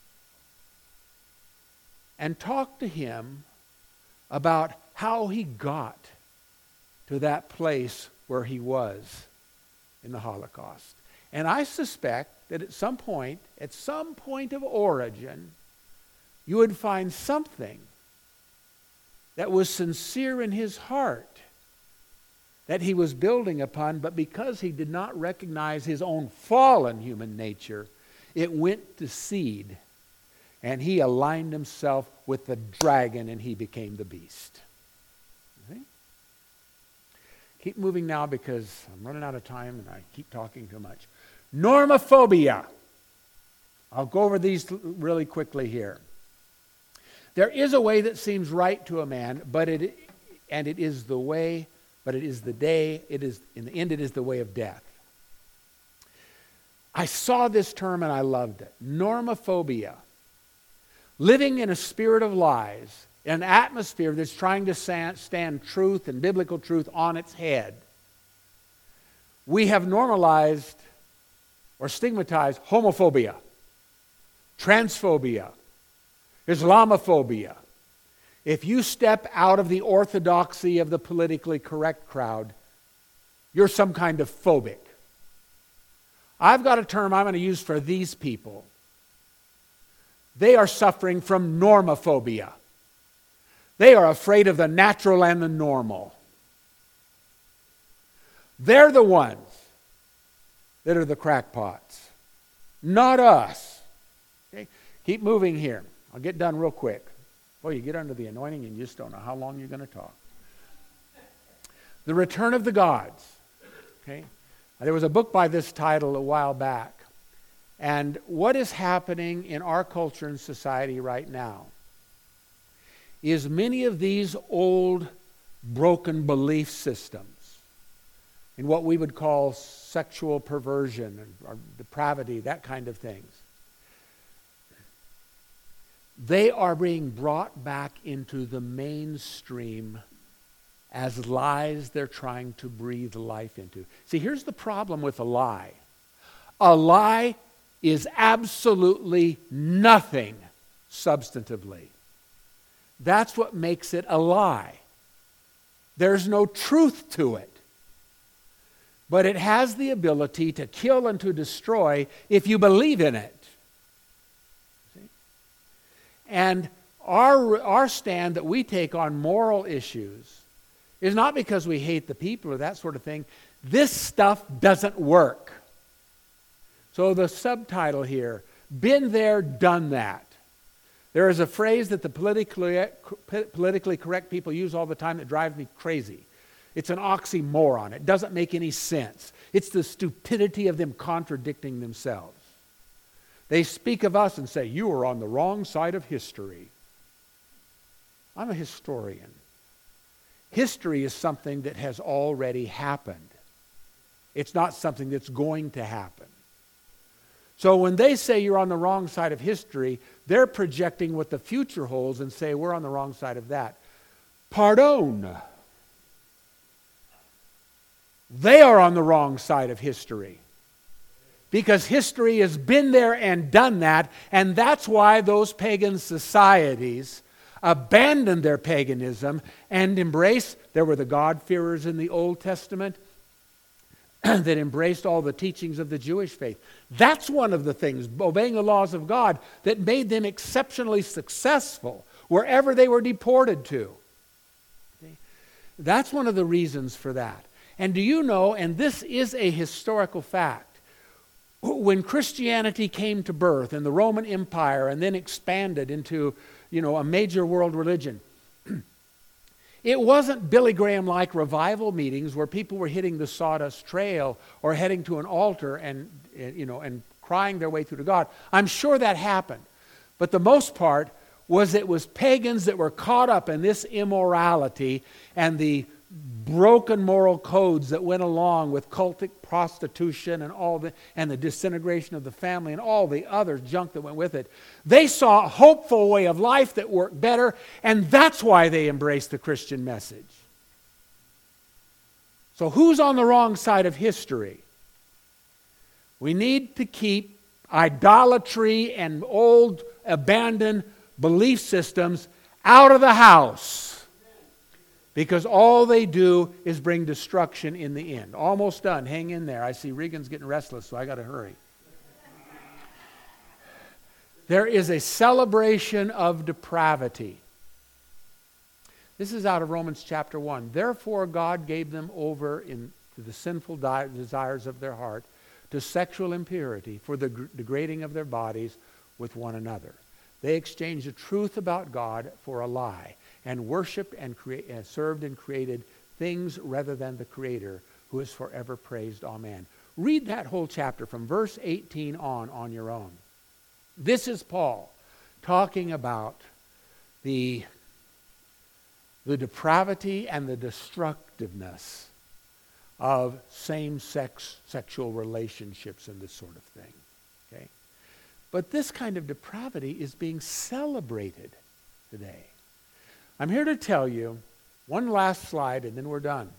and talk to him about how he got to that place where he was in the Holocaust. And I suspect that at some point of origin, you would find something that was sincere in his heart that he was building upon, but because he did not recognize his own fallen human nature, it went to seed, and he aligned himself with the dragon, and he became the beast. Okay? Keep moving now because I'm running out of time and I keep talking too much. Normophobia. I'll go over these really quickly here. There is a way that seems right to a man, but in the end it is the way of death. I saw this term and I loved it. Normophobia. Living in a spirit of lies, an atmosphere that's trying to stand truth and biblical truth on its head. We have normalized or stigmatized homophobia, transphobia, Islamophobia. If you step out of the orthodoxy of the politically correct crowd, you're some kind of phobic. I've got a term I'm going to use for these people. They are suffering from normophobia. They are afraid of the natural and the normal. They're the ones that are the crackpots, not us. Okay? Keep moving here. I'll get done real quick. Boy, you get under the anointing and you just don't know how long you're going to talk. The Return of the Gods. Okay? There was a book by this title a while back. And what is happening in our culture and society right now is many of these old broken belief systems in what we would call sexual perversion or depravity, that kind of things. They are being brought back into the mainstream as lies they're trying to breathe life into. See, here's the problem with a lie. A lie is absolutely nothing substantively. That's what makes it a lie. There's no truth to it. But it has the ability to kill and to destroy if you believe in it. See? And our stand that we take on moral issues is not because we hate the people or that sort of thing. This stuff doesn't work. So the subtitle here, been there, done that. There is a phrase that the politically correct people use all the time that drives me crazy. It's an oxymoron. It doesn't make any sense. It's the stupidity of them contradicting themselves. They speak of us and say, you are on the wrong side of history. I'm a historian. History is something that has already happened. It's not something that's going to happen. So when they say you're on the wrong side of history, they're projecting what the future holds and say we're on the wrong side of that. Pardon. They are on the wrong side of history. Because history has been there and done that, and that's why those pagan societies abandoned their paganism and embraced, there were the God-fearers in the Old Testament that embraced all the teachings of the Jewish faith. That's one of the things, obeying the laws of God, that made them exceptionally successful wherever they were deported to. Okay? That's one of the reasons for that. And do you know, and this is a historical fact, when Christianity came to birth in the Roman Empire and then expanded into, a major world religion, it wasn't Billy Graham-like revival meetings where people were hitting the sawdust trail or heading to an altar and crying their way through to God. I'm sure that happened. But the most part was it was pagans that were caught up in this immorality and the broken moral codes that went along with cultic prostitution and the disintegration of the family and all the other junk that went with it. They saw a hopeful way of life that worked better, and that's why they embraced the Christian message. So who's on the wrong side of history? We need to keep idolatry and old abandoned belief systems out of the house. Because all they do is bring destruction in the end. Almost done. Hang in there. I see Regan's getting restless, so I got to hurry. There is a celebration of depravity. This is out of Romans chapter 1. Therefore God gave them over to the sinful desires of their heart, to sexual impurity, for the degrading of their bodies with one another. They exchanged the truth about God for a lie, and worshipped and served and created things rather than the Creator, who is forever praised. Amen. Read that whole chapter from verse 18 on your own. This is Paul talking about the depravity and the destructiveness of same-sex sexual relationships and this sort of thing. Okay? But this kind of depravity is being celebrated today. I'm here to tell you, one last slide and then we're done.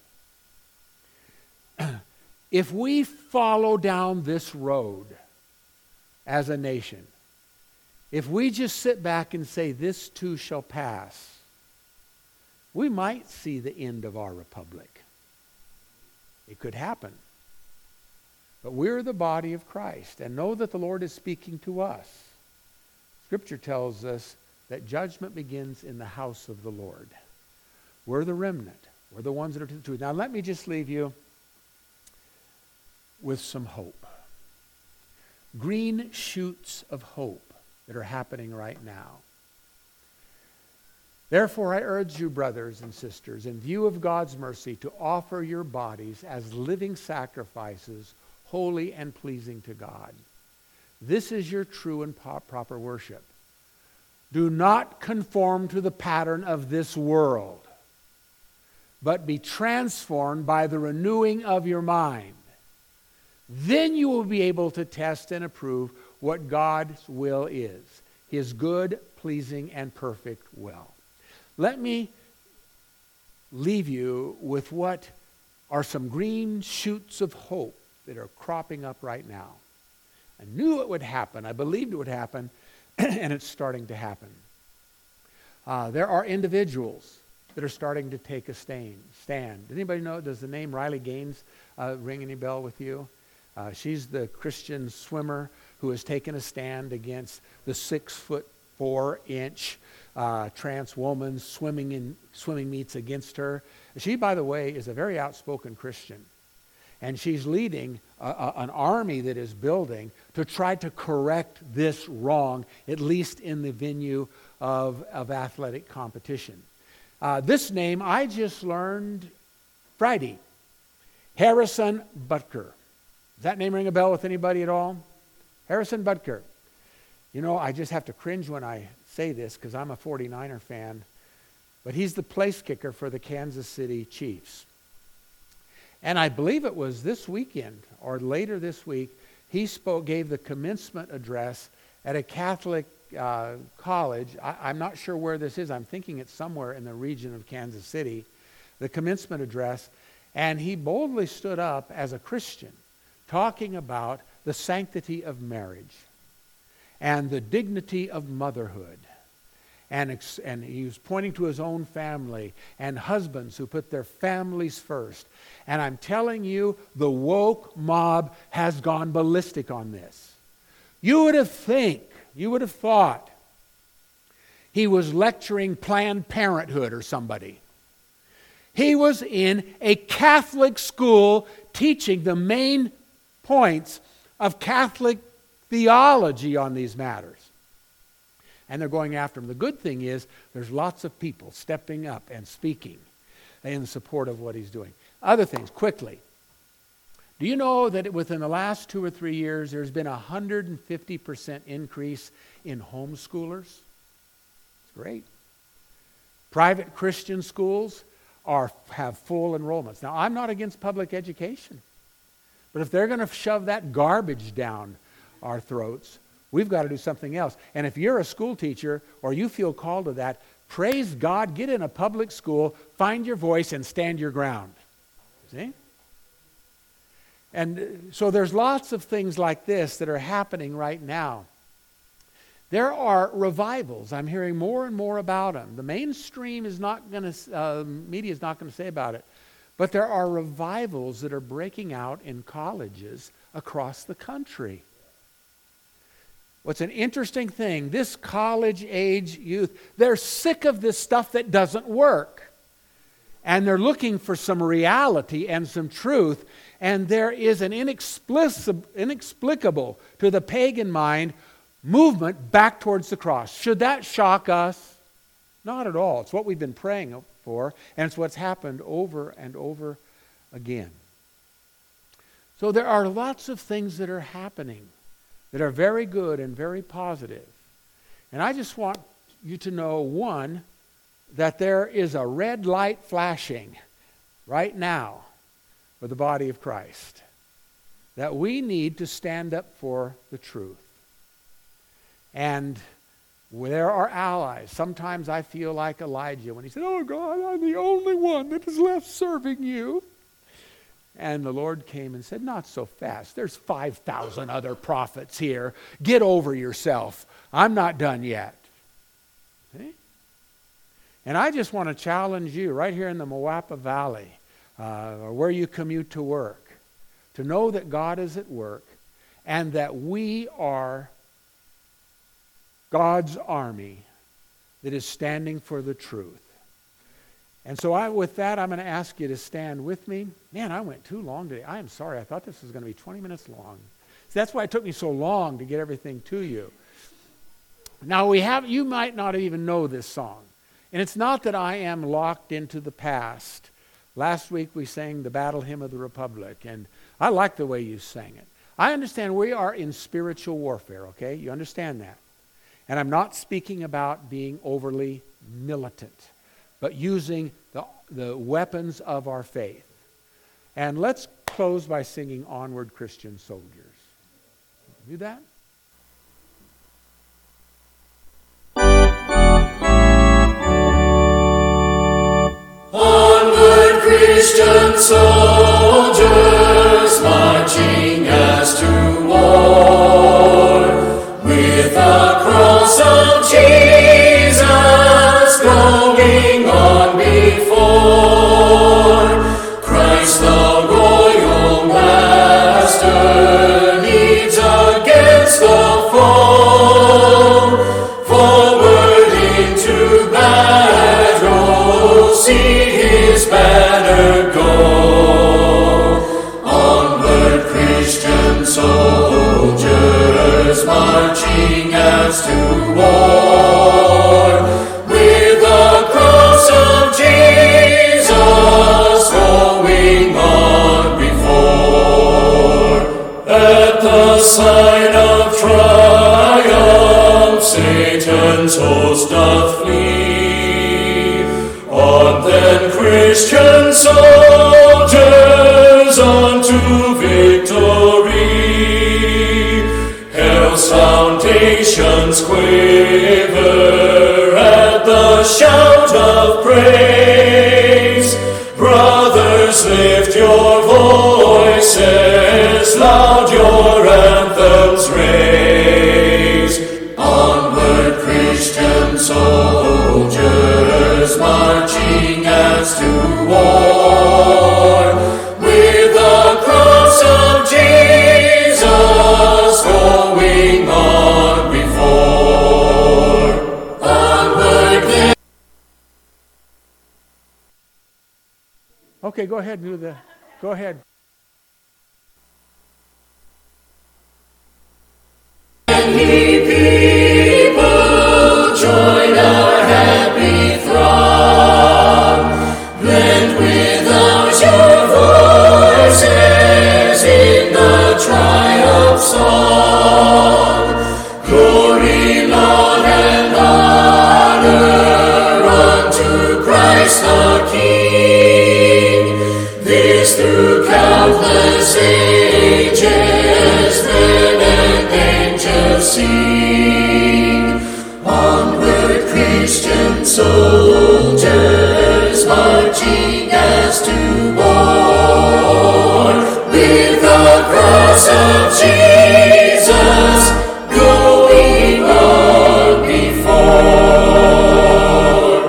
If we follow down this road as a nation, if we just sit back and say, this too shall pass, we might see the end of our republic. It could happen. But we're the body of Christ, and know that the Lord is speaking to us. Scripture tells us that judgment begins in the house of the Lord. We're the remnant. We're the ones that are to the truth. Now let me just leave you with some hope. Green shoots of hope that are happening right now. Therefore I urge you, brothers and sisters, in view of God's mercy, to offer your bodies as living sacrifices, holy and pleasing to God. This is your true and proper worship. Do not conform to the pattern of this world, but be transformed by the renewing of your mind. Then you will be able to test and approve what God's will is, His good, pleasing, and perfect will. Let me leave you with what are some green shoots of hope that are cropping up right now. I knew it would happen. I believed it would happen. And it's starting to happen. There are individuals that are starting to take a stand. Does anybody know, does the name Riley Gaines ring any bell with you? She's the Christian swimmer who has taken a stand against the 6'4" trans woman swimming in swimming meets against her. She, by the way, is a very outspoken Christian. And she's leading an army that is building to try to correct this wrong, at least in the venue of athletic competition. This name I just learned Friday. Harrison Butker. Does that name ring a bell with anybody at all? Harrison Butker. You know, I just have to cringe when I say this because I'm a 49er fan. But he's the place kicker for the Kansas City Chiefs. And I believe it was this weekend or later this week, he gave the commencement address at a Catholic college. I'm not sure where this is. I'm thinking it's somewhere in the region of Kansas City, the commencement address. And he boldly stood up as a Christian, talking about the sanctity of marriage and the dignity of motherhood. And he was pointing to his own family and husbands who put their families first. And I'm telling you, the woke mob has gone ballistic on this. You would have thought he was lecturing Planned Parenthood or somebody. He was in a Catholic school teaching the main points of Catholic theology on these matters. And they're going after him. The good thing is there's lots of people stepping up and speaking in support of what he's doing. Other things, quickly. Do you know that within the last 2 or 3 years there's been a 150% increase in homeschoolers? It's great. Private Christian schools have full enrollments. Now, I'm not against public education. But if they're going to shove that garbage down our throats, we've got to do something else. And if you're a school teacher or you feel called to that, praise God, get in a public school, find your voice, and stand your ground. See? And so there's lots of things like this that are happening right now. There are revivals. I'm hearing more and more about them. The mainstream is not going to, media is not going to say about it. But there are revivals that are breaking out in colleges across the country. What's an interesting thing, this college-age youth, they're sick of this stuff that doesn't work. And they're looking for some reality and some truth. And there is an inexplicable to the pagan mind movement back towards the cross. Should that shock us? Not at all. It's what we've been praying for, and it's what's happened over and over again. So there are lots of things that are happening that are very good and very positive. And I just want you to know, one, that there is a red light flashing right now for the body of Christ. That we need to stand up for the truth. And there are allies. Sometimes I feel like Elijah when he said, "Oh God, I'm the only one that is left serving you." And the Lord came and said, "Not so fast. There's 5,000 other prophets here. Get over yourself. I'm not done yet." See? And I just want to challenge you right here in the Moapa Valley, or where you commute to work, to know that God is at work and that we are God's army that is standing for the truth. And so with that, I'm going to ask you to stand with me. Man, I went too long today. I am sorry. I thought this was going to be 20 minutes long. See, that's why it took me so long to get everything to you. Now, you might not even know this song. And it's not that I am locked into the past. Last week we sang the Battle Hymn of the Republic, and I like the way you sang it. I understand we are in spiritual warfare, okay? You understand that? And I'm not speaking about being overly militant, but using the weapons of our faith. And let's close by singing Onward, Christian Soldiers. Do that? Onward, Christian soldiers, marching as to war, with the cross of Jesus going on before. Christ the royal master leads against the foe, forward into battle, see his banner go. Onward, Christian soldiers, marching as to war, with the cross of Jesus going on before. At the sign of triumph, Satan's host doth flee. On then, Christian soldiers, unto victory. of praise. Brothers, lift your voices, loud your anthems raise. Onward, Christian soldiers, marching as to war, with the cross of Jesus going on before. Onward. Okay, go ahead and go ahead. Ye people, join our happy throng. Blend with your voices in the triumph song. Glory, Lord, and honor unto Christ the King. This through countless ages, men and angels sing. Onward, Christian soldiers, marching as to war, with the cross of Jesus going on before.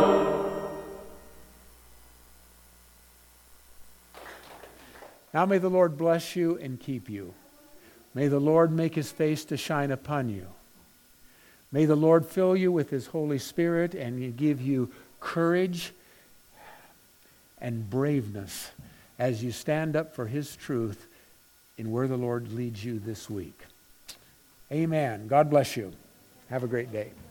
Now may the Lord bless you and keep you. May the Lord make his face to shine upon you. May the Lord fill you with his Holy Spirit and give you courage and braveness as you stand up for his truth in where the Lord leads you this week. Amen. God bless you. Have a great day.